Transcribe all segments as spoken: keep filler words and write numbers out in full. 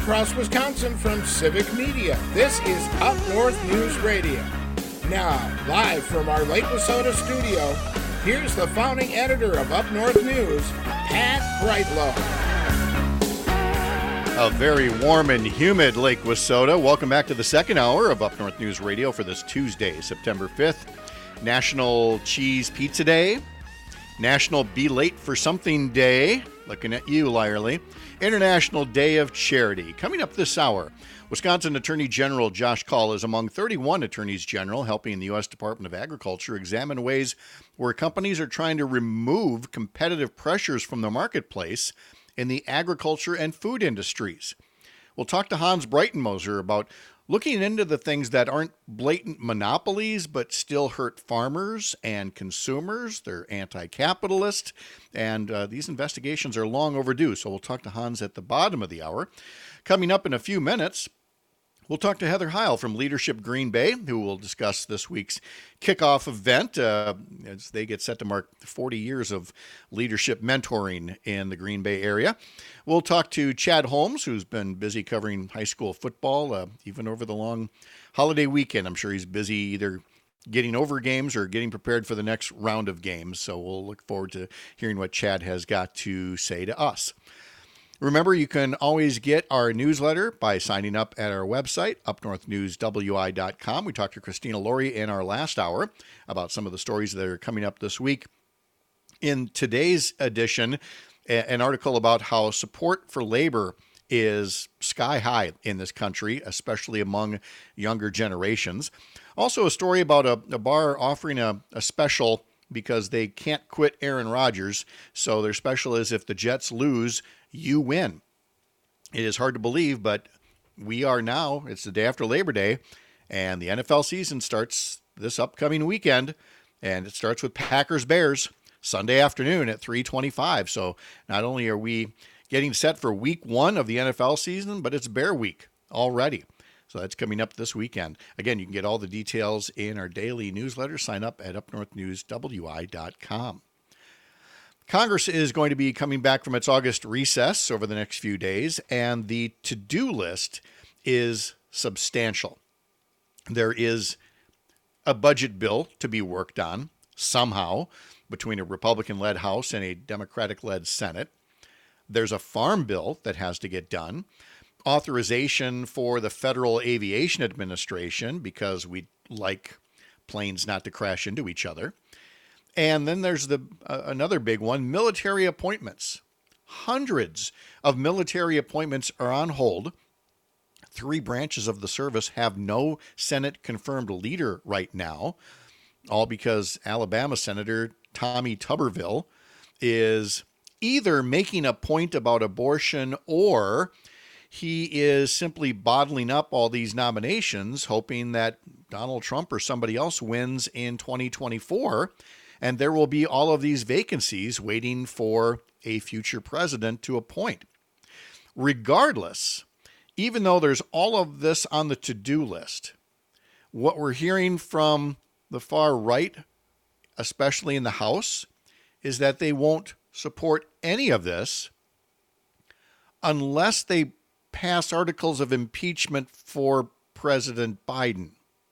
across Wisconsin from Civic Media. This is Up North News Radio. Now, live from our Lake Wissota studio, here's the founding editor of Up North News, Pat Brightlow. A very warm and humid Lake Wissota. Welcome back to the second hour of Up North News Radio for this Tuesday, September fifth. National Cheese Pizza Day. National Be Late for Something Day. Looking at you, Lyerly. International Day of Charity. Coming up this hour, Wisconsin Attorney General Josh Kaul is among thirty-one attorneys general helping the U S Department of Agriculture examine ways where companies are trying to remove competitive pressures from the marketplace in the agriculture and food industries. We'll talk to Hans Breitenmoser about looking into the things that aren't blatant monopolies but still hurt farmers and consumers. They're anti-capitalist, and uh, these investigations are long overdue. So we'll talk to Hans at the bottom of the hour. Coming up in a few minutes, we'll talk to Heather Heil from Leadership Green Bay, who will discuss this week's kickoff event uh, as they get set to mark forty years of leadership mentoring in the Green Bay area. We'll talk to Chad Holmes, who's been busy covering high school football, uh, even over the long holiday weekend. I'm sure he's busy either getting over games or getting prepared for the next round of games. So we'll look forward to hearing what Chad has got to say to us. Remember, you can always get our newsletter by signing up at our website, up north news w i dot com. We talked to Christina Laurie in our last hour about some of the stories that are coming up this week. In today's edition, an article about how support for labor is sky high in this country, especially among younger generations. Also, a story about a, a bar offering a, a special because they can't quit Aaron Rodgers. So their special is if the Jets lose, you win. It is hard to believe, but we are now, it's the day after Labor Day, and the N F L season starts this upcoming weekend, and it starts with Packers-Bears Sunday afternoon at three twenty-five. So not only are we getting set for week one of the N F L season, but it's Bear Week already. So that's coming up this weekend. Again, you can get all the details in our daily newsletter. Sign up at up north news w i dot com. Congress is going to be coming back from its August recess over the next few days, and the to-do list is substantial. There is a budget bill to be worked on somehow between a Republican-led House and a Democratic-led Senate. There's a farm bill that has to get done. Authorization for the Federal Aviation Administration because we'd like planes not to crash into each other. And then there's the uh, another big one, military appointments. Hundreds of military appointments are on hold. Three branches of the service have no Senate-confirmed leader right now, all because Alabama Senator Tommy Tuberville is either making a point about abortion or he is simply bottling up all these nominations, hoping that Donald Trump or somebody else wins in twenty twenty-four, and there will be all of these vacancies waiting for a future president to appoint. Regardless, even though there's all of this on the to-do list, what we're hearing from the far right, especially in the House, is that they won't support any of this unless they pass articles of impeachment for President Biden,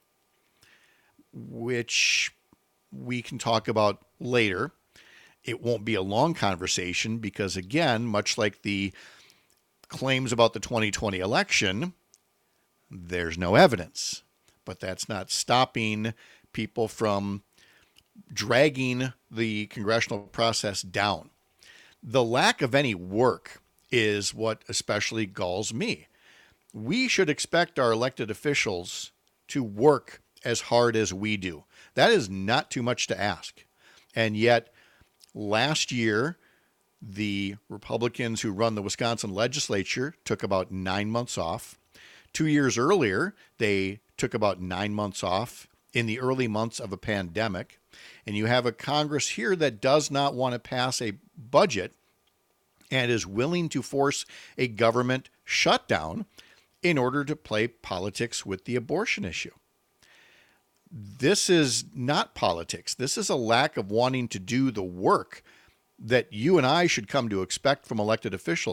which we can talk about later. It won't be a long conversation because, again, much like the claims about the twenty twenty election, there's no evidence. But that's not stopping people from dragging the congressional process down. The lack of any work is what especially galls me. We should expect our elected officials to work as hard as we do. That is not too much to ask. And yet, last year, the Republicans who run the Wisconsin legislature took about nine months off. Two years earlier, they took about nine months off in the early months of a pandemic. And you have a Congress here that does not want to pass a budget and is willing to force a government shutdown in order to play politics with the abortion issue. This is not politics. This is a lack of wanting to do the work that you and I should come to expect from elected officials.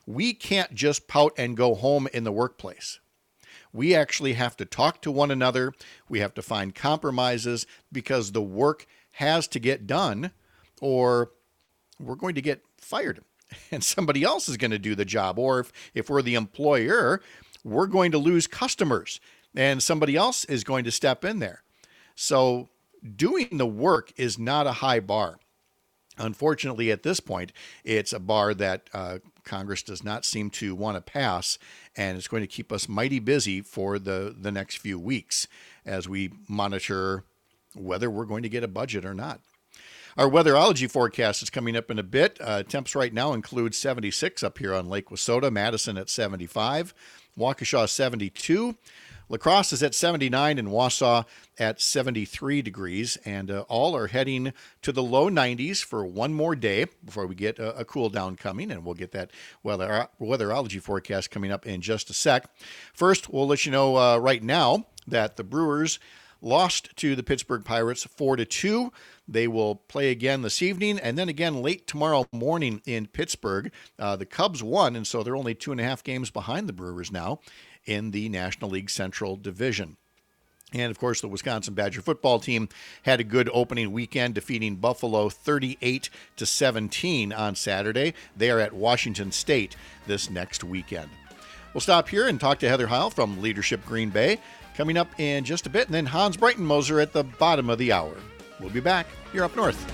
we can't just pout and go home in the workplace. We actually have to talk to one another. We have to find compromises because the work has to get done or we're going to get fired and somebody else is going to do the job. Or if, if we're the employer, we're going to lose customers and somebody else is going to step in there. So doing the work is not a high bar. Unfortunately, at this point, it's a bar that uh, Congress does not seem to want to pass, and it's going to keep us mighty busy for the, the next few weeks as we monitor whether we're going to get a budget or not. Our weatherology forecast is coming up in a bit. Uh, temps right now include seventy-six up here on Lake Wissota, Madison at seventy-five, Waukesha seventy-two, La Crosse is at seventy-nine, and Wausau at seventy-three degrees, and uh, all are heading to the low nineties for one more day before we get a, a cool down coming, and we'll get that weather weatherology forecast coming up in just a sec. First, we'll let you know uh, right now that the Brewers lost to the Pittsburgh Pirates four to two. They will play again this evening and then again late tomorrow morning in Pittsburgh. Uh, the Cubs won, and so they're only two and a half games behind the Brewers now in the National League Central Division. And, of course, the Wisconsin Badger football team had a good opening weekend, defeating Buffalo thirty-eight to seventeen on Saturday. They are at Washington State this next weekend. We'll stop here and talk to Heather Heil from Leadership Green Bay coming up in just a bit, and then Hans Breitenmoser at the bottom of the hour. We'll be back here up north.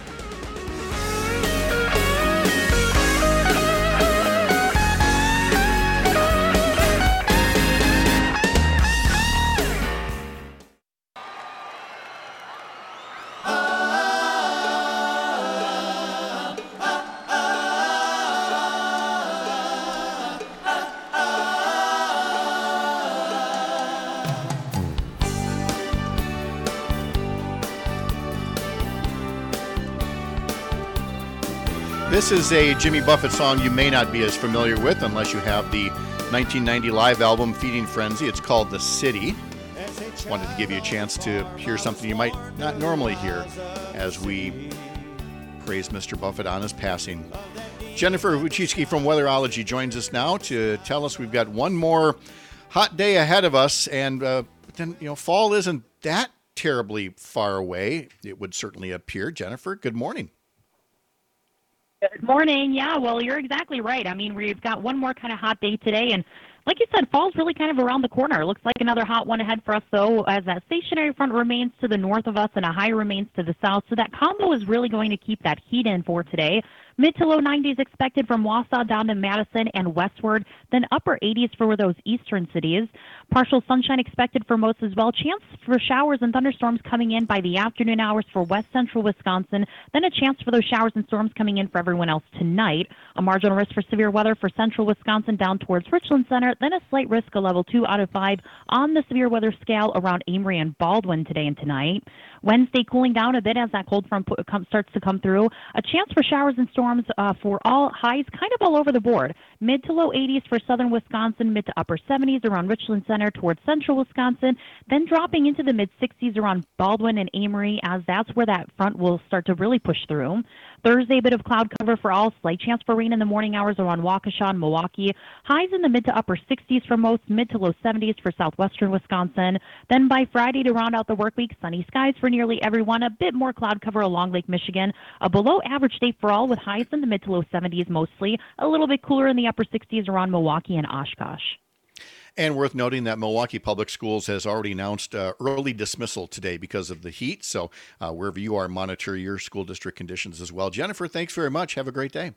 This is a Jimmy Buffett song you may not be as familiar with unless you have the nineteen ninety live album Feeding Frenzy. It's called The City. Wanted to give you a chance to hear something you might not normally hear as we praise Mister Buffett on his passing. Jennifer Wuchitsky from Weatherology joins us now to tell us we've got one more hot day ahead of us, and uh, then you know fall isn't that terribly far away. It would certainly appear. Jennifer, good morning. Good morning. Yeah, well, you're exactly right. I mean, we've got one more kind of hot day today, and like you said, fall's really kind of around the corner. It looks like another hot one ahead for us, though, as that stationary front remains to the north of us and a high remains to the south. So that combo is really going to keep that heat in for today. Mid to low nineties expected from Wausau down to Madison and westward, then upper eighties for those eastern cities. Partial sunshine expected for most as well. Chance for showers and thunderstorms coming in by the afternoon hours for west central Wisconsin, then a chance for those showers and storms coming in for everyone else tonight. A marginal risk for severe weather for central Wisconsin down towards Richland Center, then a slight risk, a level two out of five on the severe weather scale around Amory and Baldwin today and tonight. Wednesday cooling down a bit as that cold front starts to come through. A chance for showers and storms uh, for all highs kind of all over the board. Mid to low eighties for southern Wisconsin, mid to upper seventies around Richland Center towards central Wisconsin, then dropping into the mid sixties around Baldwin and Amory as that's where that front will start to really push through. Thursday, a bit of cloud cover for all. Slight chance for rain in the morning hours around Waukesha and Milwaukee. Highs in the mid to upper sixties for most, mid to low seventies for southwestern Wisconsin. Then by Friday to round out the work week, sunny skies for nearly everyone. A bit more cloud cover along Lake Michigan. A below average day for all with highs in the mid to low seventies mostly. A little bit cooler in the upper sixties around Milwaukee and Oshkosh. And worth noting that Milwaukee Public Schools has already announced uh, early dismissal today because of the heat. So uh, wherever you are, monitor your school district conditions as well. Jennifer, thanks very much. Have a great day.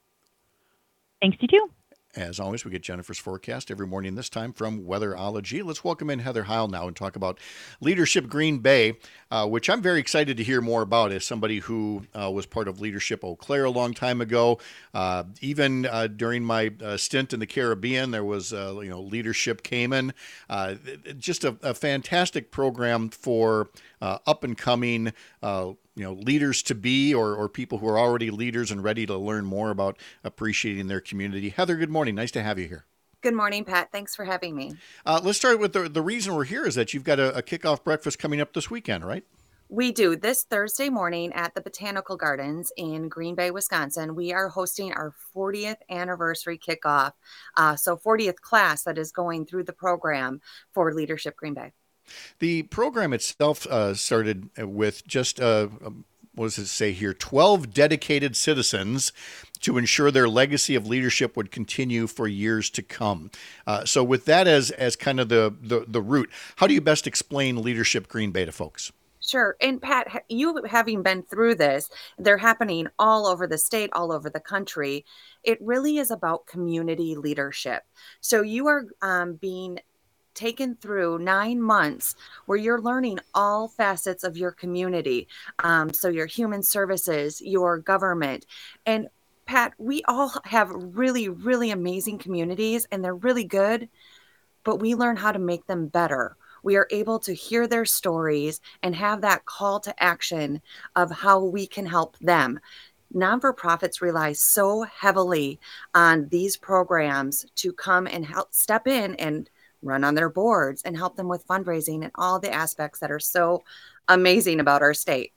Thanks, you too. As always, we get Jennifer's forecast every morning, this time from Weatherology. Let's welcome in Heather Heil now and talk about Leadership Green Bay, uh, which I'm very excited to hear more about as somebody who uh, was part of Leadership Eau Claire a long time ago. Uh, even uh, during my uh, stint in the Caribbean, there was uh, you know Leadership Cayman. Uh, just a, a fantastic program for uh, up-and-coming uh you know, leaders to be or, or people who are already leaders and ready to learn more about appreciating their community. Heather, good morning. Nice to have you here. Good morning, Pat. Thanks for having me. Uh, let's start with the, the reason we're here is that you've got a, a kickoff breakfast coming up this weekend, right? We do. This Thursday morning at the Botanical Gardens in Green Bay, Wisconsin, we are hosting our fortieth anniversary kickoff. Uh, so fortieth class that is going through the program for Leadership Green Bay. The program itself uh, started with just, uh, what does it say here, twelve dedicated citizens to ensure their legacy of leadership would continue for years to come. Uh, so with that as as kind of the, the, the root, how do you best explain Leadership Green Bay to folks? Sure. And Pat, you having been through this, they're happening all over the state, all over the country. It really is about community leadership. So you are um, being taken through nine months where you're learning all facets of your community. Um, so your human services, your government. And Pat, we all have really, really amazing communities and they're really good, but we learn how to make them better. We are able to hear their stories and have that call to action of how we can help them. Non-for-profits rely so heavily on these programs to come and help step in and run on their boards and help them with fundraising and all the aspects that are so amazing about our state.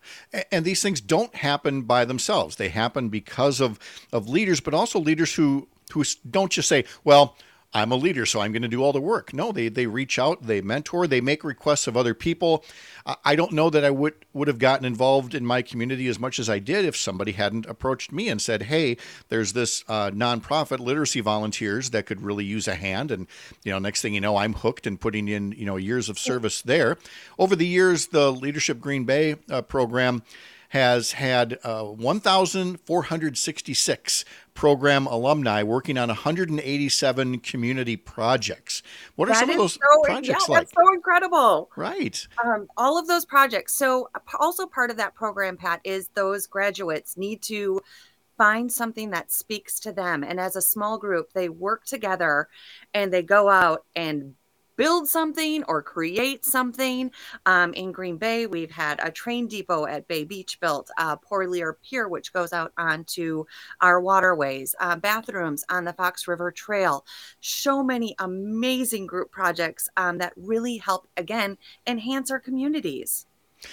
And these things don't happen by themselves. They happen because of, of leaders, but also leaders who, who don't just say, well, I'm a leader, so I'm going to do all the work. No, they they reach out, they mentor, they make requests of other people. I don't know that I would, would have gotten involved in my community as much as I did if somebody hadn't approached me and said, hey, there's this uh, nonprofit literacy volunteers that could really use a hand. And, you know, next thing you know, I'm hooked and putting in, you know, years of service there. Over the years, the Leadership Green Bay uh, program has had uh, one thousand four hundred sixty-six program alumni working on one hundred eighty-seven community projects. What are that some of those so, projects yeah, like? That's so incredible. Right. Um, all of those projects. So also part of that program, Pat, is those graduates need to find something that speaks to them. And as a small group, they work together and they go out and build something or create something. Um, in Green Bay, we've had a train depot at Bay Beach built, uh, Porlier Pier, which goes out onto our waterways, uh, bathrooms on the Fox River Trail. So many amazing group projects um, that really help, again, enhance our communities.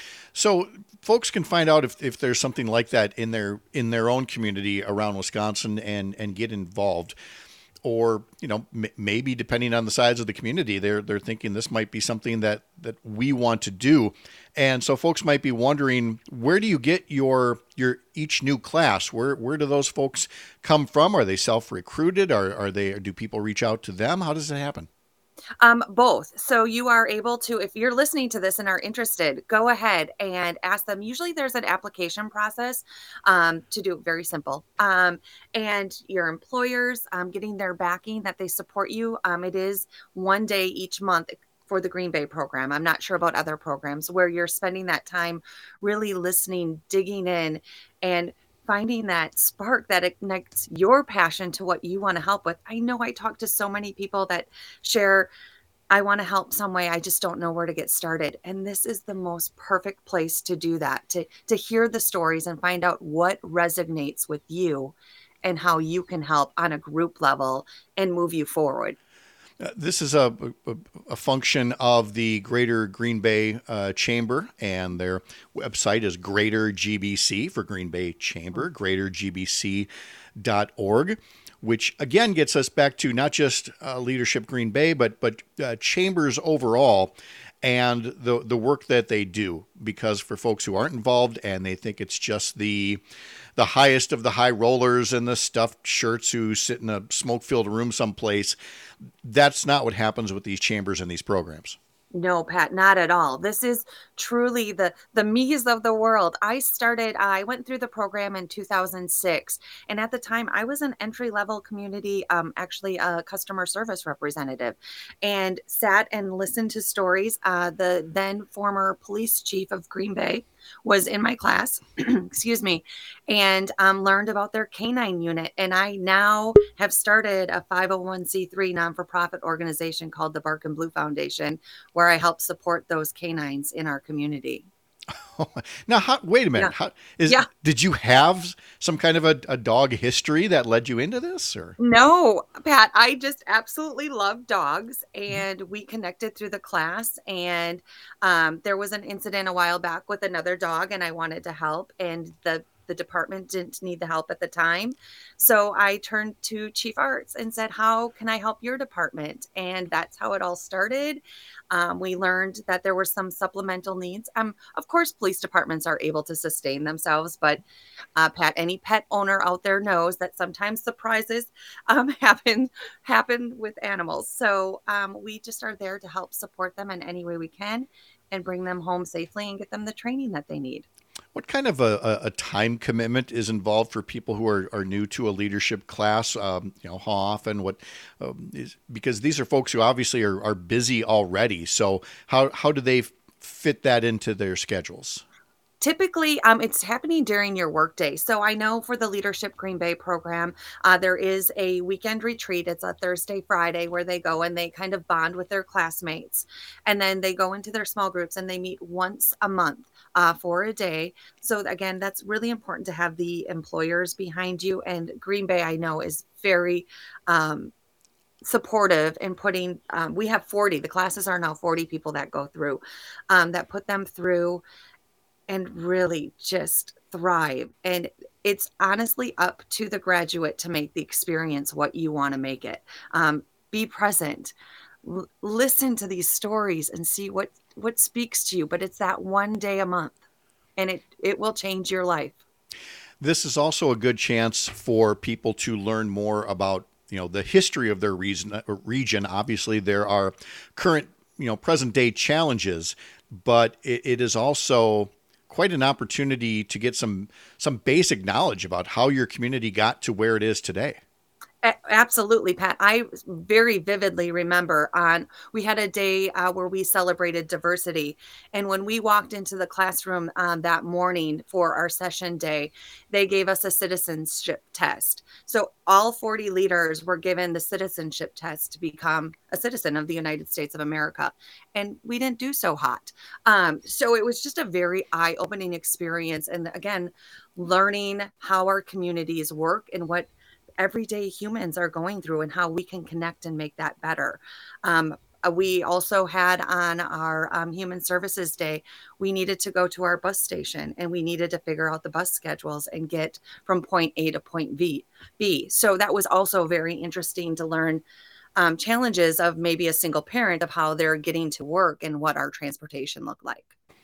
So folks can find out if, if there's something like that in their in their own community around Wisconsin and, and get involved. Or, you know, m- maybe depending on the size of the community, they're they're thinking this might be something that, that we want to do. And so folks might be wondering, where do you get your your each new class? Where where do those folks come from? Are they self-recruited? Are are they or do people reach out to them? How does it happen? Um, both. So you are able to, if you're listening to this and are interested, go ahead and ask them. Usually there's an application process um, to do it very simple. Um, and your employers um, getting their backing that they support you. Um, it is one day each month for the Green Bay program. I'm not sure about other programs where you're spending that time really listening, digging in, and finding that spark that ignites your passion to what you want to help with. I know I talk to so many people that share, I want to help some way. I just don't know where to get started. And this is the most perfect place to do that, to, to hear the stories and find out what resonates with you and how you can help on a group level and move you forward. Uh, this is a, a, a function of the Greater Green Bay uh, Chamber, and their website is Greater G B C for Green Bay Chamber, greater g b c dot org, which again gets us back to not just uh, Leadership Green Bay, but but uh, chambers overall and the the work that they do. Because for folks who aren't involved and they think it's just the the highest of the high rollers and the stuffed shirts who sit in a smoke-filled room someplace, that's not what happens with these chambers and these programs. No, Pat, not at all. This is truly the the me's of the world. I started, I went through the program in two thousand six. And at the time, I was an entry-level community, um, actually a customer service representative, and sat and listened to stories. Uh, the then former police chief of Green Bay was in my class, excuse me, and um, learned about their canine unit. And I now have started a five oh one c three non-for-profit organization called the Bark and Blue Foundation, where I help support those canines in our community. Now, how, wait a minute. Yeah. How, is Yeah. did you have some kind of a, a dog history that led you into this, or? No, Pat, I just absolutely love dogs, and we connected through the class. And um, there was an incident a while back with another dog, and I wanted to help, and the the department didn't need the help at the time. So I turned to Chief Arts and said, how can I help your department? And that's how it all started. Um, we learned that there were some supplemental needs. Um, of course, police departments are able to sustain themselves, but uh, Pat, any pet owner out there knows that sometimes surprises um, happen happen with animals. So um, we just are there to help support them in any way we can and bring them home safely and get them the training that they need. What kind of a, a, a time commitment is involved for people who are, are new to a leadership class? Um, you know, how often? What um, is because these are folks who obviously are, are busy already. So how how do they fit that into their schedules? Typically, um, it's happening during your workday. So I know for the Leadership Green Bay program, uh, there is a weekend retreat. It's a Thursday, Friday, where they go and they kind of bond with their classmates. And then they go into their small groups and they meet once a month uh, for a day. So again, that's really important to have the employers behind you. And Green Bay, I know, is very um, supportive in putting, um, we have forty, the classes are now forty people that go through, um, that put them through and really just thrive. And it's honestly up to the graduate to make the experience what you want to make it. Um, be present, L- listen to these stories and see what, what speaks to you. But it's that one day a month, and it, it will change your life. This is also a good chance for people to learn more about, you know, the history of their reason, region. Obviously, there are current, you know, present day challenges, but it, it is also quite an opportunity to get some some basic knowledge about how your community got to where it is today. A- Absolutely, Pat. I very vividly remember on we had a day uh, where we celebrated diversity, and when we walked into the classroom um, that morning for our session day, they gave us a citizenship test. So all forty leaders were given the citizenship test to become a citizen of the United States of America, and we didn't do so hot. Um, so it was just a very eye-opening experience, and again, learning how our communities work and what everyday humans are going through and how we can connect and make that better. Um, uh, we also had on our um, Human Services Day, we needed to go to our bus station and we needed to figure out the bus schedules and get from point A to point V, B. So that was also very interesting to learn um, challenges of maybe a single parent of how they're getting to work and what our transportation looked like.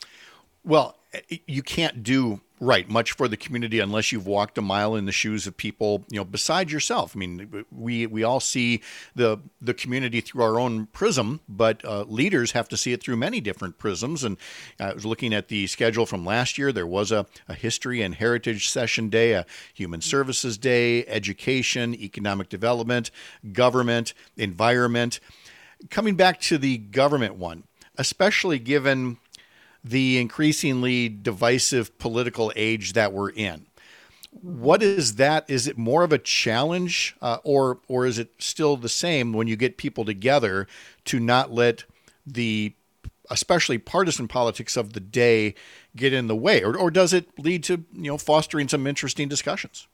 Well, you can't do right much for the community unless you've walked a mile in the shoes of people, you know, besides yourself. I mean, we we all see the the community through our own prism, but uh, leaders have to see it through many different prisms. And I was looking at the schedule from last year. There was a, a history and heritage session day, a human services day, education, economic development, government, environment. Coming back to the government one, especially given the increasingly divisive political age that we're in. What is that? Is it more of a challenge uh, or or is it still the same when you get people together to not let the, especially partisan politics of the day, get in the way? Or, or does it lead to, you know, fostering some interesting discussions?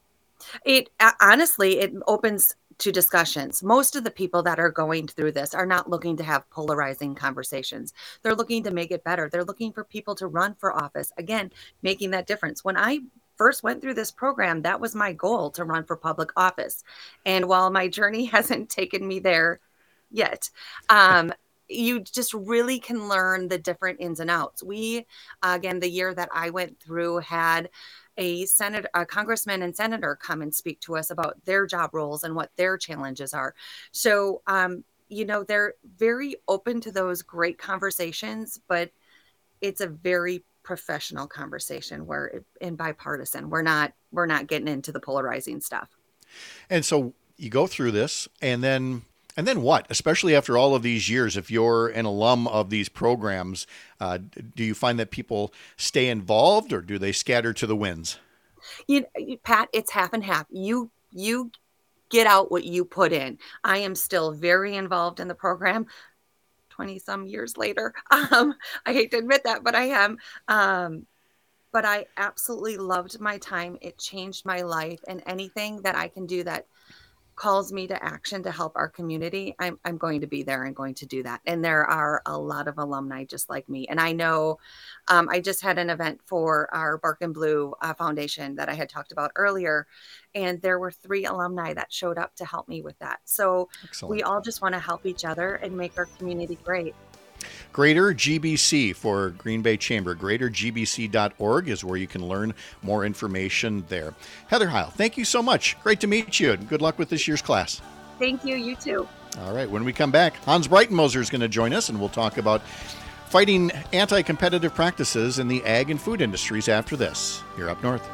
It uh, honestly, it opens to discussions. Most of the people that are going through this are not looking to have polarizing conversations. They're looking to make it better. They're looking for people to run for office. Again, making that difference. When I first went through this program, that was my goal, to run for public office. And while my journey hasn't taken me there yet, um, you just really can learn the different ins and outs. We, again, the year that I went through had a senator, a congressman and senator come and speak to us about their job roles and what their challenges are. So, um, you know, they're very open to those great conversations, but it's a very professional conversation where it, and bipartisan. We're not, we're not getting into the polarizing stuff. And so you go through this and then And then what? Especially after all of these years, if you're an alum of these programs, uh, do you find that people stay involved or do they scatter to the winds? You, Pat, it's half and half. You, you get out what you put in. I am still very involved in the program. twenty some years later. Um, I hate to admit that, but I am. Um, but I absolutely loved my time. It changed my life, and anything that I can do that calls me to action to help our community, I'm, I'm going to be there and going to do that. And there are a lot of alumni just like me. And I know um, I just had an event for our Bark and Blue uh, Foundation that I had talked about earlier. And there were three alumni that showed up to help me with that. So Excellent. We all just want to help each other and make our community great. Greater G B C for Green Bay Chamber. greater G B C dot org is where you can learn more information there. Heather Heil, thank you so much. Great to meet you, and good luck with this year's class. Thank you. You too. All right, when we come back, Hans Breitenmoser is going to join us, and we'll talk about fighting anti-competitive practices in the ag and food industries after this. Here up north.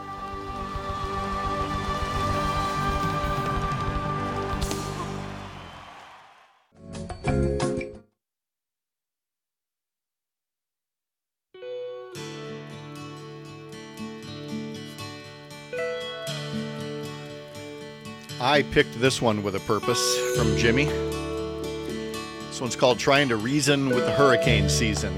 I picked this one with a purpose from Jimmy. This one's called Trying to Reason with the Hurricane Season.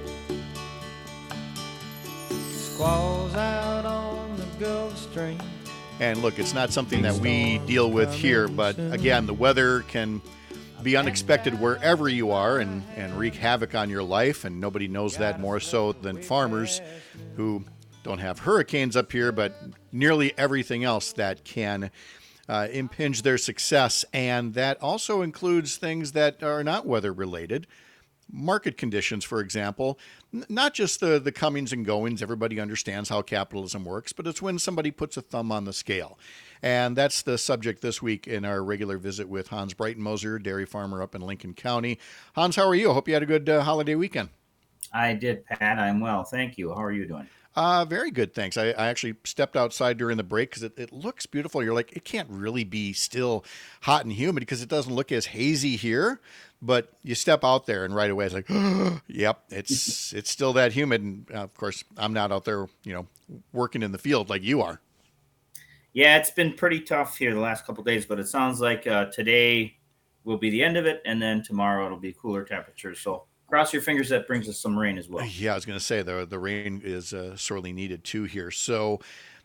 Squalls out on the Gulf Stream. And look, it's not something that we deal with here, but again, the weather can be unexpected wherever you are and, and wreak havoc on your life, and nobody knows that more so than farmers who don't have hurricanes up here, but nearly everything else that can Uh, impinge their success, and that also includes things that are not weather related. Market conditions, for example, N- not just the, the comings and goings. Everybody understands how capitalism works, but it's when somebody puts a thumb on the scale. And that's the subject this week in our regular visit with Hans Breitenmoser, dairy farmer up in Lincoln County. Hans, how are you? I hope you had a good uh, holiday weekend. I did, Pat. I'm well. Thank you. How are you doing? Uh, very good, thanks. I, I actually stepped outside during the break because it, it looks beautiful. You're like, it can't really be still hot and humid because it doesn't look as hazy here. But you step out there and right away it's like, oh, yep, it's it's still that humid. And uh, of course, I'm not out there, you know, working in the field like you are. Yeah, it's been pretty tough here the last couple of days, but it sounds like uh, today will be the end of it, and then tomorrow it'll be cooler temperatures. So cross your fingers that brings us some rain as well. Yeah, I was going to say the the rain is uh, sorely needed too here. So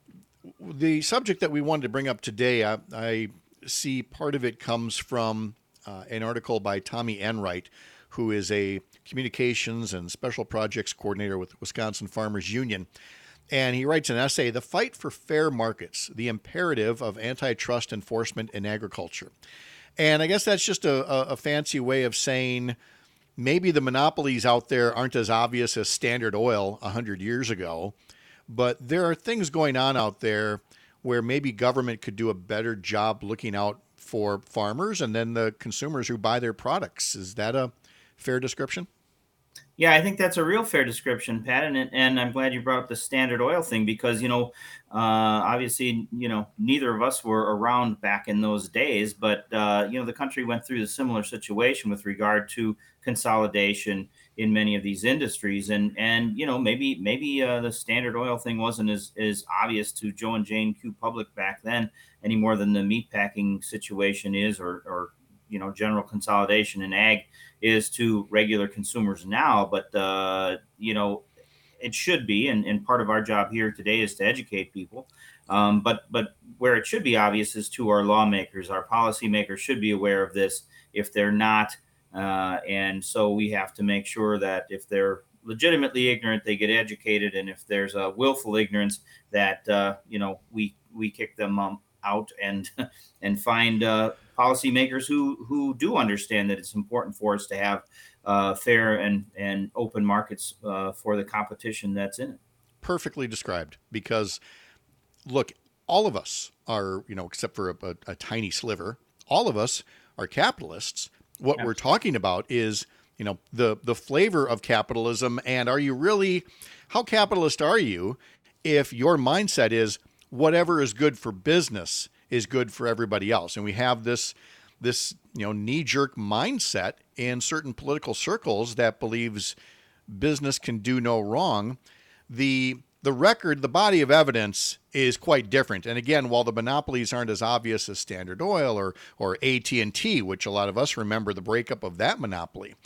the subject that we wanted to bring up today, I, I see part of it comes from uh, an article by Tommy Enright, who is a communications and special projects coordinator with Wisconsin Farmers Union. And he writes an essay, "The Fight for Fair Markets, the Imperative of Antitrust Enforcement in Agriculture." And I guess that's just a, a, a fancy way of saying maybe the monopolies out there aren't as obvious as Standard Oil one hundred years ago, but there are things going on out there where maybe government could do a better job looking out for farmers and then the consumers who buy their products. Is that a fair description? Yeah, I think that's a real fair description, Pat. And, and I'm glad you brought up the Standard Oil thing because, you know, uh, obviously, you know, neither of us were around back in those days. But, uh, you know, the country went through a similar situation with regard to consolidation in many of these industries. And, and you know, maybe maybe uh, the Standard Oil thing wasn't as, as obvious to Joe and Jane Q. Public back then any more than the meatpacking situation is or, or you know, general consolidation in ag is to regular consumers now. But, uh, you know, it should be. And, and part of our job here today is to educate people. Um, but but where it should be obvious is to our lawmakers. Our policymakers should be aware of this if they're not. Uh, and so we have to make sure that if they're legitimately ignorant, they get educated. And if there's a willful ignorance that, uh, you know, we we kick them um, out and and find uh, policymakers who who do understand that it's important for us to have uh, fair and, and open markets uh, for the competition that's in it. Perfectly described. Because, look, all of us are, you know, except for a, a, a tiny sliver, all of us are capitalists. What Absolutely. We're talking about is, you know, the the flavor of capitalism. And are you really, how capitalist are you if your mindset is whatever is good for business is good for everybody else? And we have this, this, you know, knee-jerk mindset in certain political circles that believes business can do no wrong. The the record, the body of evidence is quite different. And again, while the monopolies aren't as obvious as Standard Oil or or A T and T, which a lot of us remember the breakup of that monopoly,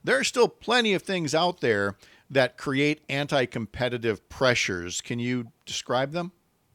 there are still plenty of things out there that create anti-competitive pressures. Can you describe them?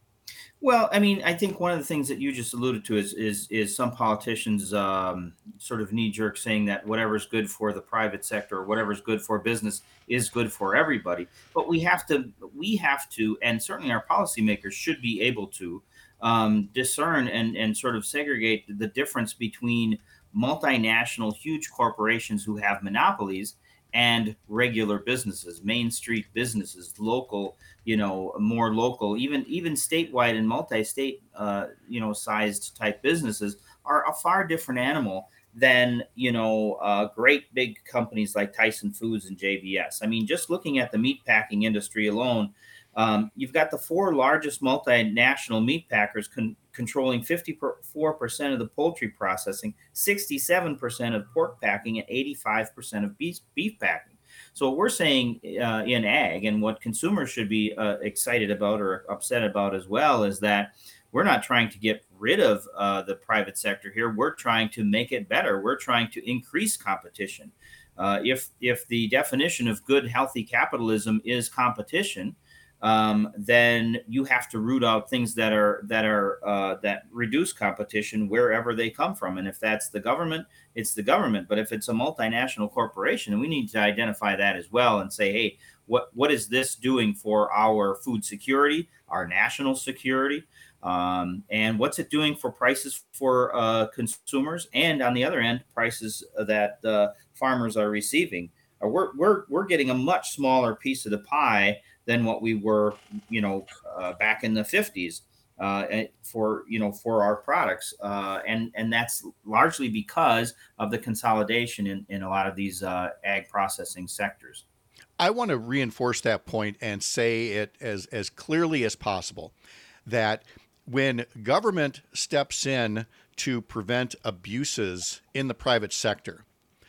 Well, I mean, I think one of the things that you just alluded to is is is some politicians um, sort of knee jerk saying that whatever's good for the private sector or whatever's good for business is good for everybody. But we have to we have to, and certainly our policymakers should be able to um, discern and and sort of segregate the difference between multinational huge corporations who have monopolies and regular businesses, Main Street businesses, local, you know, more local, even even statewide and multi-state, uh, you know, sized type businesses are a far different animal than, you know, uh, great big companies like Tyson Foods and J B S. I mean, just looking at the meatpacking industry alone, um, you've got the four largest multinational meat packers con- controlling fifty-four percent of the poultry processing, sixty-seven percent of pork packing, and eighty-five percent of beef, beef packing. So what we're saying uh, in ag, and what consumers should be uh, excited about or upset about as well, is that we're not trying to get rid of uh, the private sector here. We're trying to make it better. We're trying to increase competition. Uh, if if the definition of good, healthy capitalism is competition, um, then you have to root out things that are that are uh, that reduce competition wherever they come from. And if that's the government, it's the government. But if it's a multinational corporation, we need to identify that as well and say, hey, what what is this doing for our food security, our national security? Um, and what's it doing for prices for uh, consumers, and on the other end, prices that uh, farmers are receiving? Uh, we're we're we're getting a much smaller piece of the pie than what we were, you know, uh, back in the fifties uh, for you know for our products, uh, and and that's largely because of the consolidation in, in a lot of these uh, ag processing sectors. I want to reinforce that point and say it as as clearly as possible that when government steps in to prevent abuses in the private sector,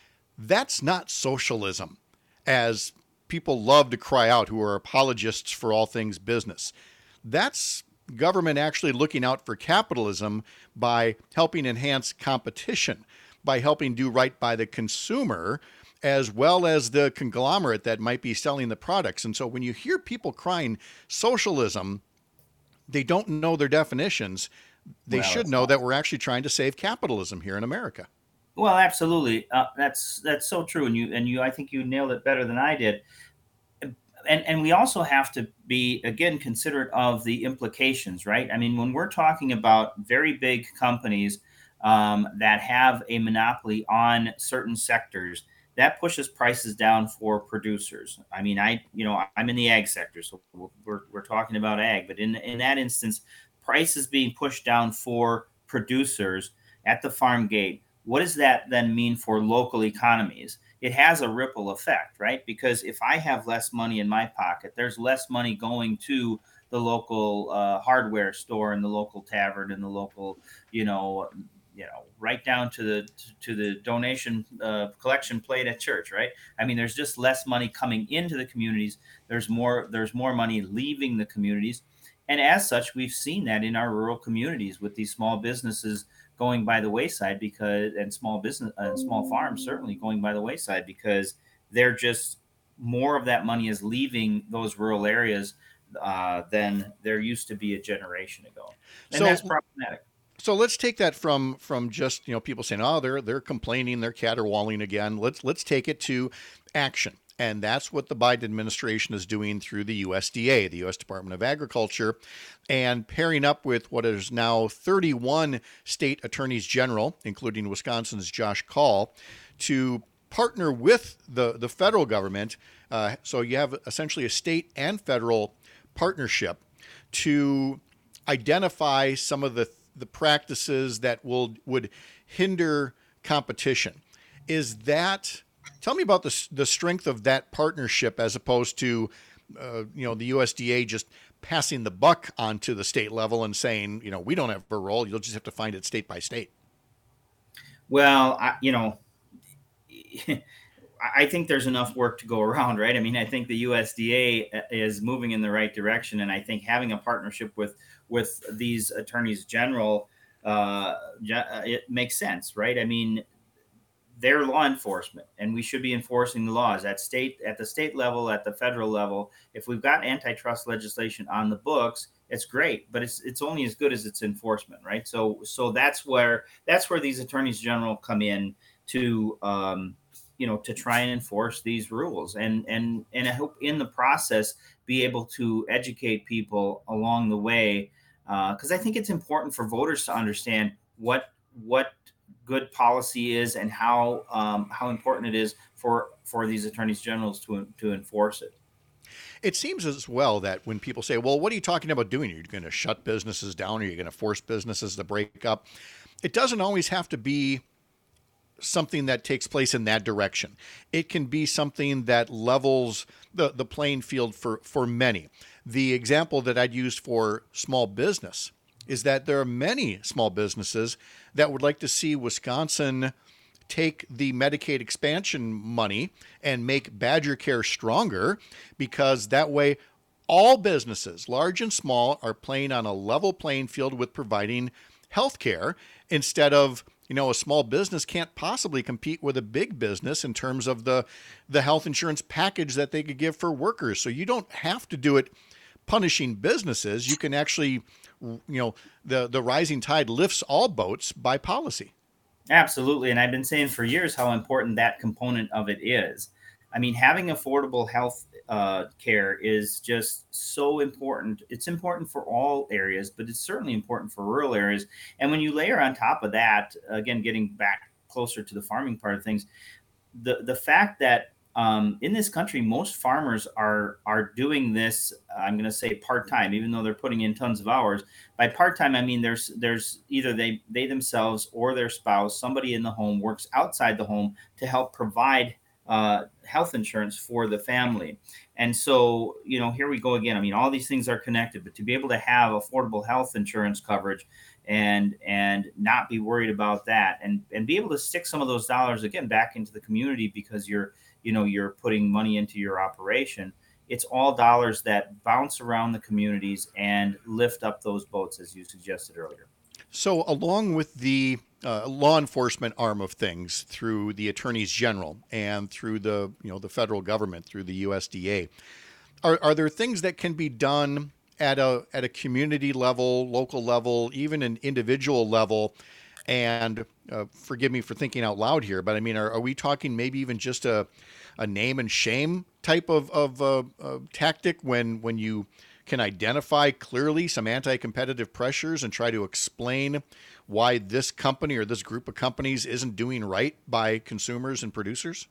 that's not socialism, as people love to cry out who are apologists for all things business. That's government actually looking out for capitalism by helping enhance competition, by helping do right by the consumer, as well as the conglomerate that might be selling the products. And so when you hear people crying socialism, they don't know their definitions. They Well, should know that we're actually trying to save capitalism here in America. Well, absolutely. Uh, that's that's so true, and you and you. I think you nailed it better than I did. And and we also have to be again considerate of the implications, right? I mean, when we're talking about very big companies um, that have a monopoly on certain sectors, that pushes prices down for producers. I mean, I you know I'm in the ag sector, so we're we're talking about ag, but in in that instance, prices being pushed down for producers at the farm gate. What does that then mean for local economies? It has a ripple effect, right? Because if I have less money in my pocket, there's less money going to the local uh, hardware store and the local tavern and the local, you know, you know, right down to the to the donation uh, collection plate at church, right? I mean, there's just less money coming into the communities. There's more there's more money leaving the communities, and as such, we've seen that in our rural communities with these small businesses going by the wayside because, and small business, uh, small farms certainly going by the wayside because they're just more of that money is leaving those rural areas uh, than there used to be a generation ago, and So- that's problematic. So let's take that from from just, you know, people saying, oh, they're they're complaining, they're caterwauling again. Let's let's take it to action. And that's what the Biden administration is doing through the U S D A, the U S Department of Agriculture, and pairing up with what is now thirty-one state attorneys general, including Wisconsin's Josh Kaul, to partner with the, the federal government. Uh, so you have essentially a state and federal partnership to identify some of the the practices that will would hinder competition. Is that, tell me about the the strength of that partnership as opposed to, uh, you know, the U S D A just passing the buck onto the state level and saying, you know, we don't have a role. You'll just have to find it state by state. Well, I, you know, I think there's enough work to go around, right? I mean, I think the U S D A is moving in the right direction, and I think having a partnership with with these attorneys general, uh, it makes sense, right? I mean, they're law enforcement, and we should be enforcing the laws at state, at the state level, at the federal level. If we've got antitrust legislation on the books, it's great, but it's it's only as good as its enforcement, right? So so that's where that's where these attorneys general come in to um, you know to try and enforce these rules, and and and I hope in the process be able to educate people along the way, because uh, I think it's important for voters to understand what what good policy is and how um, how important it is for for these attorneys generals to to enforce it. It seems as well that when people say, well, what are you talking about doing? Are you going to shut businesses down? Are you going to force businesses to break up? It doesn't always have to be something that takes place in that direction. It can be something that levels the, the playing field for, for many. The example that I'd use for small business is that there are many small businesses that would like to see Wisconsin take the Medicaid expansion money and make Badger Care stronger, because that way all businesses, large and small, are playing on a level playing field with providing health care, instead of, you know, a small business can't possibly compete with a big business in terms of the, the health insurance package that they could give for workers. So you don't have to do it punishing businesses. You can actually, you know, the, the rising tide lifts all boats by policy. Absolutely. And I've been saying for years how important that component of it is. I mean, having affordable health uh, care is just so important. It's important for all areas, but it's certainly important for rural areas. And when you layer on top of that, again, getting back closer to the farming part of things, the, the fact that um, in this country, most farmers are are doing this, I'm going to say part-time, even though they're putting in tons of hours. By part-time, I mean there's there's either they they themselves or their spouse, somebody in the home, works outside the home to help provide uh, health insurance for the family. And so, you know, here we go again. I mean, all these things are connected, but to be able to have affordable health insurance coverage and and not be worried about that, and and be able to stick some of those dollars again back into the community, because you're you know you're putting money into your operation. It's all dollars that bounce around the communities and lift up those boats, as you suggested earlier. So along with the uh, law enforcement arm of things through the attorneys general and through the, you know, the federal government, through the U S D A, are, are there things that can be done at a, at a community level, local level, even an individual level? And uh, forgive me for thinking out loud here, but I mean, are, are we talking maybe even just a, a name and shame type of, of uh, uh, tactic when, when you can identify clearly some anti-competitive pressures and try to explain why this company or this group of companies isn't doing right by consumers and producers?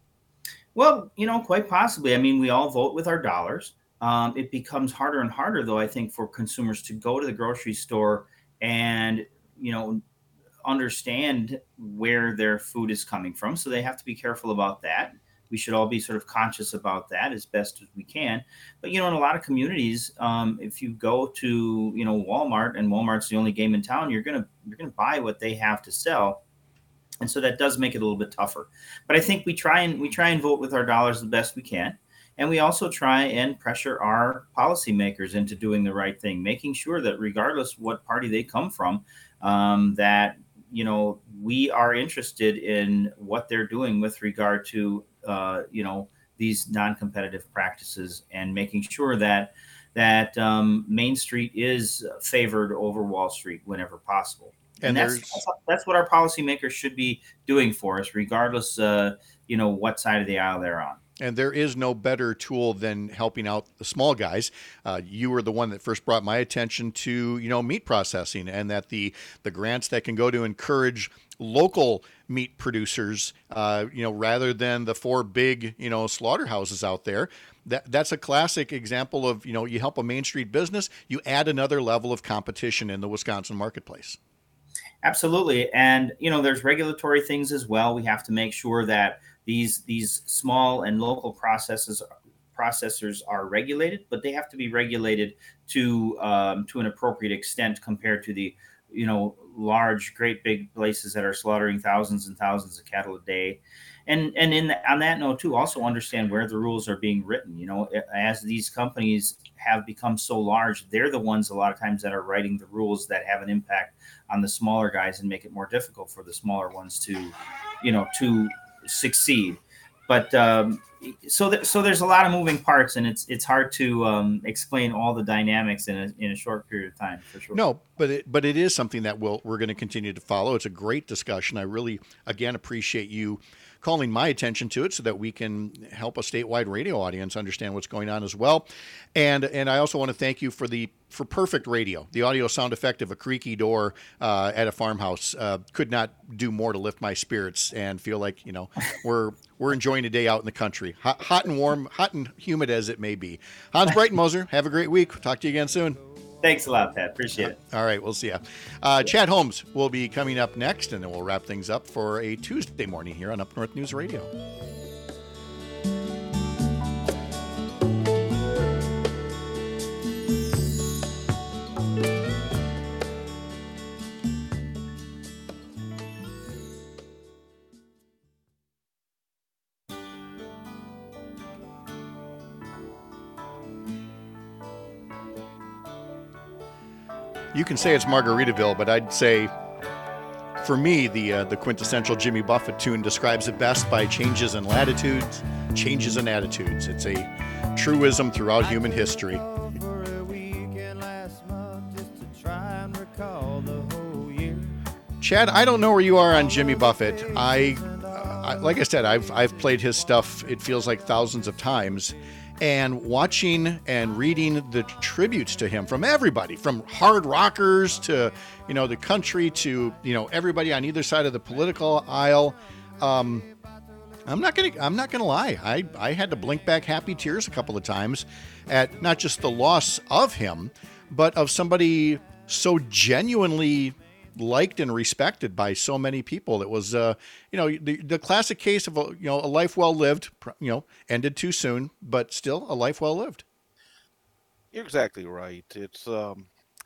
Well, you know, quite possibly. I mean, we all vote with our dollars. Um, it becomes harder and harder, though, I think, for consumers to go to the grocery store and, you know, understand where their food is coming from. So they have to be careful about that. We should all be sort of conscious about that as best as we can. But, you know, in a lot of communities, um, if you go to, you know, Walmart, and Walmart's the only game in town, you're going to you're going to buy what they have to sell. And so that does make it a little bit tougher. But I think we try and we try and vote with our dollars the best we can. And we also try and pressure our policymakers into doing the right thing, making sure that regardless what party they come from, um, that, you know, we are interested in what they're doing with regard to, uh, you know, these non-competitive practices, and making sure that that um, Main Street is favored over Wall Street whenever possible. And, and that's, that's that's what our policymakers should be doing for us, regardless, uh, you know, what side of the aisle they're on. And there is no better tool than helping out the small guys. Uh, you were the one that first brought my attention to, you know, meat processing, and that the the grants that can go to encourage local meat producers, uh, you know, rather than the four big, you know, slaughterhouses out there. That that's a classic example of, you know, you help a Main Street business, you add another level of competition in the Wisconsin marketplace. Absolutely. And, you know, there's regulatory things as well. We have to make sure that these these small and local processes processors are regulated, but they have to be regulated to um, to an appropriate extent compared to the, you know, large, great big places that are slaughtering thousands and thousands of cattle a day. And and in the, on that note, too, also understand where the rules are being written. You know, as these companies have become so large, they're the ones a lot of times that are writing the rules that have an impact on the smaller guys and make it more difficult for the smaller ones to you know, to succeed. But um, so th- so there's a lot of moving parts, and it's it's hard to um, explain all the dynamics in a in a short period of time, for sure. No, but it, but it is something that we'll, we're going to continue to follow. It's a great discussion. I really, again, appreciate you calling my attention to it so that we can help a statewide radio audience understand what's going on as well. And and I also want to thank you for the for perfect radio. The audio sound effect of a creaky door uh, at a farmhouse uh, could not do more to lift my spirits and feel like, you know, we're we're enjoying a day out in the country, hot, hot and warm, hot and humid as it may be. Hans Breitenmoser, have a great week. Talk to you again soon. Thanks a lot, Pat. Appreciate it. All right, we'll see ya. Uh, Chad Holmes will be coming up next, and then we'll wrap things up for a Tuesday morning here on Up North News Radio. You can say it's Margaritaville, but I'd say, for me, the uh, the quintessential Jimmy Buffett tune describes it best by changes in latitudes, changes in attitudes. It's a truism throughout human history. Chad, I don't know where you are on Jimmy Buffett. I, uh, I like I said, I've I've played his stuff. It feels like thousands of times. And watching and reading the tributes to him from everybody, from hard rockers to, you know, the country to, you know, everybody on either side of the political aisle. Um, I'm not gonna I'm not gonna lie. I, I had to blink back happy tears a couple of times at not just the loss of him, but of somebody so genuinely liked and respected by so many people. It was, uh, you know, the, the classic case of, a, you know, a life well lived, you know, ended too soon, but still a life well lived. You're exactly right. It's, um,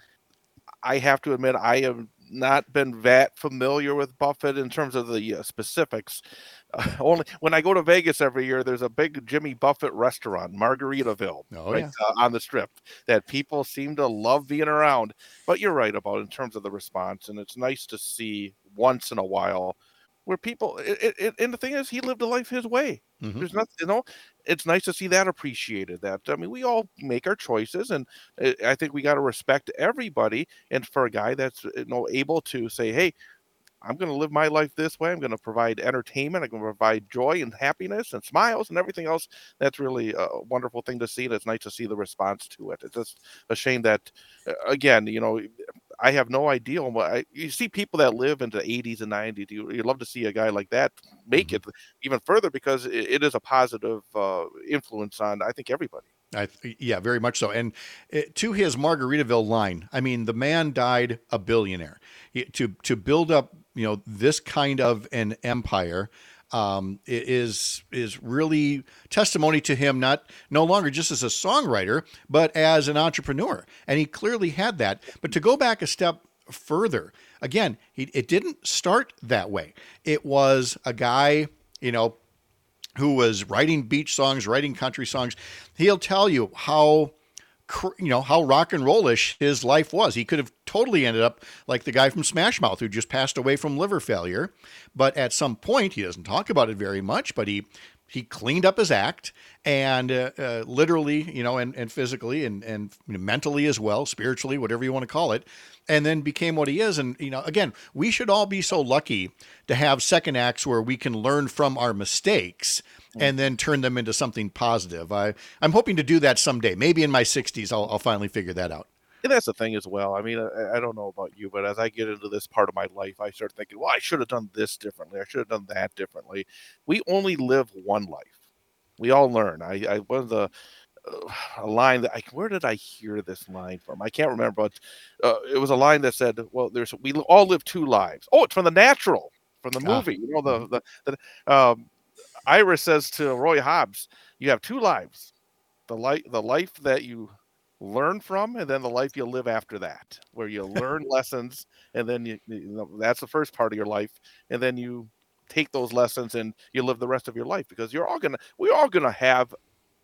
I have to admit, I have not been that familiar with Buffett in terms of the uh, specifics. Uh, only when I go to Vegas every year, there's a big Jimmy Buffett restaurant, Margaritaville, oh, right yeah. uh, on the Strip, that people seem to love being around. But you're right about in terms of the response, and it's nice to see once in a while where people. It, it, and the thing is, he lived a life his way. Mm-hmm. There's nothing, you know. It's nice to see that appreciated. That I mean, we all make our choices, and I think we got to respect everybody. And for a guy that's you know able to say, "Hey, I'm going to live my life this way. I'm going to provide entertainment. I'm going to provide joy and happiness and smiles and everything else." That's really a wonderful thing to see. And it's nice to see the response to it. It's just a shame that, again, you know, I have no idea. I, you see people that live into eighties and nineties. You, you'd love to see a guy like that make mm-hmm. it even further because it, it is a positive uh, influence on, I think, everybody. I, yeah, very much so. And it, to his Margaritaville line, I mean, the man died a billionaire. He, to to build up, you know, this kind of an empire um, is is really testimony to him, not no longer just as a songwriter, but as an entrepreneur. And he clearly had that. But to go back a step further, again, he, it didn't start that way. It was a guy, you know, who was writing beach songs, writing country songs. He'll tell you how, you know, how rock and rollish his life was. He could have totally ended up like the guy from Smash Mouth who just passed away from liver failure. But at some point, he doesn't talk about it very much, but he he cleaned up his act and uh, uh, literally, you know, and, and physically and, and mentally as well, spiritually, whatever you want to call it, and then became what he is. And, you know, again, we should all be so lucky to have second acts where we can learn from our mistakes and then turn them into something positive. I, I'm hoping to do that someday. Maybe in my sixties, I'll, I'll finally figure that out. And that's the thing as well. I mean, I, I don't know about you, but as I get into this part of my life, I start thinking, well, I should have done this differently. I should have done that differently. We only live one life. We all learn. I, I one of the uh, a line that I, where did I hear this line from? I can't remember, but uh, it was a line that said, well, there's, we all live two lives. Oh, it's from The Natural, from the movie. Ah. You know, the, the, the um, Iris says to Roy Hobbs, you have two lives, the life, the life that you learn from, and then the life you live after that, where you learn lessons, and then you, you know, that's the first part of your life, and then you take those lessons and you live the rest of your life, because you're all gonna, we're all gonna have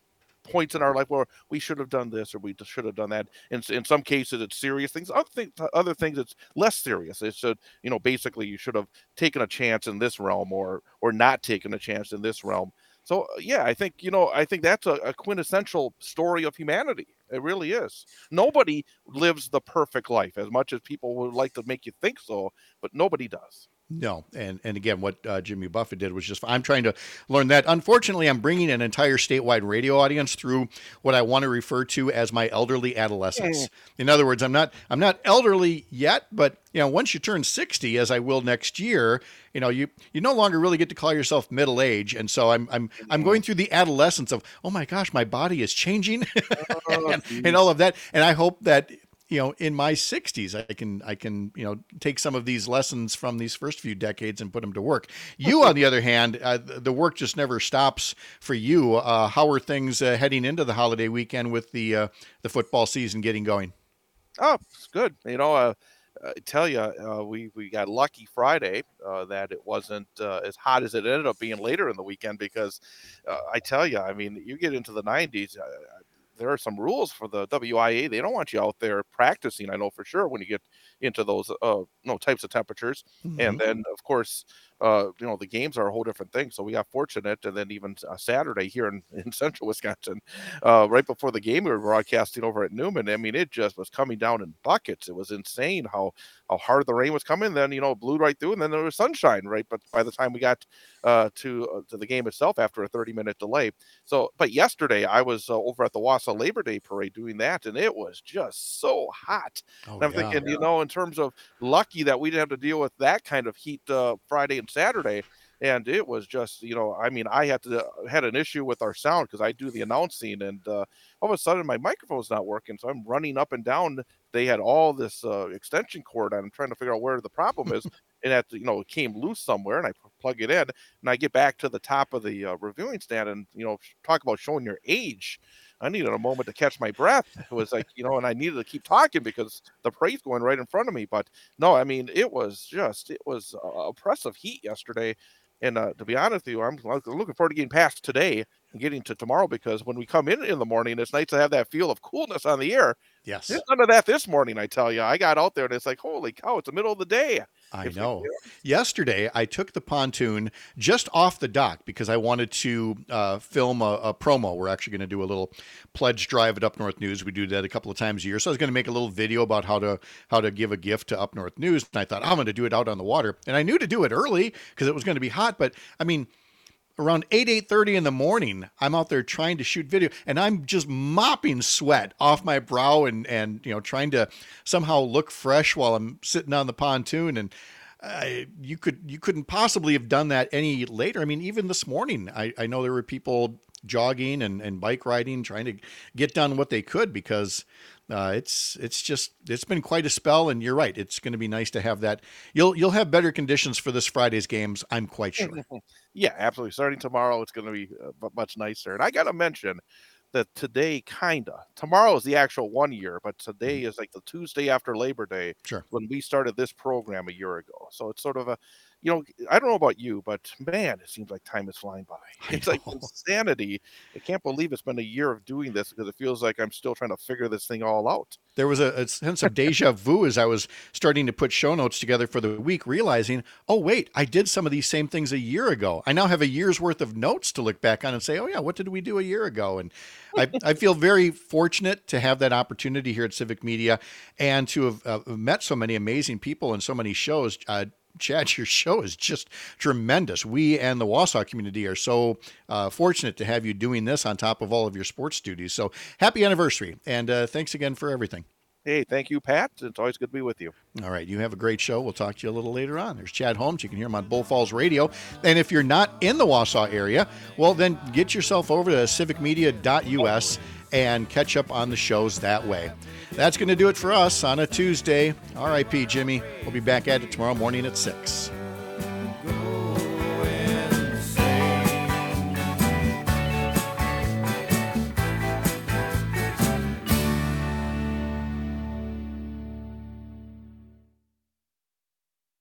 points in our life where we should have done this or we should have done that. In, in some cases, it's serious things. Other things, other things, it's less serious. It's should, you know, basically you should have taken a chance in this realm or or not taken a chance in this realm. So yeah, I think, you know, I think that's a, a quintessential story of humanity. It really is. Nobody lives the perfect life, as much as people would like to make you think so, but nobody does. No, and and again, what uh, Jimmy Buffett did was just, I'm trying to learn that. Unfortunately, I'm bringing an entire statewide radio audience through what I want to refer to as my elderly adolescence. In other words, I'm not I'm not elderly yet, but you know, once you turn sixty, as I will next year, you know, you you no longer really get to call yourself middle age, and so I'm I'm I'm going through the adolescence of, oh my gosh, my body is changing, and, and all of that, and I hope that, you know, in my sixties, I can, I can, you know, take some of these lessons from these first few decades and put them to work. You, on the other hand, uh, the work just never stops for you. Uh, how are things uh, heading into the holiday weekend with the uh, the football season getting going? Oh, it's good. You know, uh, I tell you, uh, we we got lucky Friday uh, that it wasn't uh, as hot as it ended up being later in the weekend because uh, I tell you, I mean, you get into the nineties. Uh, there are some rules for the W I A. They don't want you out there practicing, I know for sure, when you get into those uh, no types of temperatures. Mm-hmm. And then, of course, uh, you know, the games are a whole different thing. So we got fortunate. And then even uh, Saturday here in, in central Wisconsin, uh, right before the game, we were broadcasting over at Newman. I mean, it just was coming down in buckets. It was insane how, how hard the rain was coming. Then, you know, it blew right through, and then there was sunshine, right? But by the time we got uh, to uh, to the game itself after a thirty minute delay. So, but yesterday I was uh, over at the Wausau Labor Day Parade doing that, and it was just so hot. Oh, and I'm yeah, thinking, yeah. you know, in terms of lucky that we didn't have to deal with that kind of heat uh, Friday and Saturday. And it was just, you know, I mean, I had to had an issue with our sound because I do the announcing, and uh, all of a sudden my microphone's not working. So I'm running up and down. They had all this uh, extension cord. I'm trying to figure out where the problem is. And at, you know, it came loose somewhere, and I plug it in, and I get back to the top of the uh, reviewing stand, and, you know, talk about showing your age. I needed a moment to catch my breath. It was like, you know, and I needed to keep talking because the parade's going right in front of me. But no, I mean, it was just, it was uh, oppressive heat yesterday. And uh, to be honest with you, I'm looking forward to getting past today and getting to tomorrow, because when we come in in the morning, it's nice to have that feel of coolness on the air. Yes. There's none of that this morning, I tell you. I got out there and it's like, holy cow, it's the middle of the day. I know. Yesterday, I took the pontoon just off the dock because I wanted to uh, film a, a promo. We're actually going to do a little pledge drive at Up North News. We do that a couple of times a year. So I was going to make a little video about how to how to give a gift to Up North News. And I thought, I'm going to do it out on the water. And I knew to do it early because it was going to be hot. But, I mean, around eight, eight thirty in the morning, I'm out there trying to shoot video, and I'm just mopping sweat off my brow and, and you know, trying to somehow look fresh while I'm sitting on the pontoon. And I, you could you couldn't possibly have done that any later. I mean, even this morning, I, I know there were people jogging and, and bike riding, trying to get done what they could because uh, it's it's just it's been quite a spell. And you're right, it's going to be nice to have that. You'll you'll have better conditions for this Friday's games, I'm quite sure. Yeah, absolutely. Starting tomorrow, it's going to be uh, much nicer. And I got to mention that today, kinda, tomorrow is the actual one year, but today mm-hmm. is like the Tuesday after Labor Day, sure, when we started this program a year ago. So it's sort of a, you know, I don't know about you, but man, it seems like time is flying by. I it's know. Like insanity. I can't believe it's been a year of doing this because it feels like I'm still trying to figure this thing all out. There was a, a sense of deja vu as I was starting to put show notes together for the week, realizing, oh, wait, I did some of these same things a year ago. I now have a year's worth of notes to look back on and say, oh, yeah, what did we do a year ago? And I, I feel very fortunate to have that opportunity here at Civic Media and to have uh, met so many amazing people and so many shows. Uh, Chad, your show is just tremendous. We and the Wausau community are so uh, fortunate to have you doing this on top of all of your sports duties. So happy anniversary. And uh, thanks again for everything. Hey, thank you, Pat. It's always good to be with you. All right. You have a great show. We'll talk to you a little later on. There's Chad Holmes. You can hear him on Bull Falls Radio. And if you're not in the Wausau area, well, then get yourself over to civic media dot U S and catch up on the shows that way. That's going to do it for us on a Tuesday. R I P Jimmy. We'll be back at it tomorrow morning at six.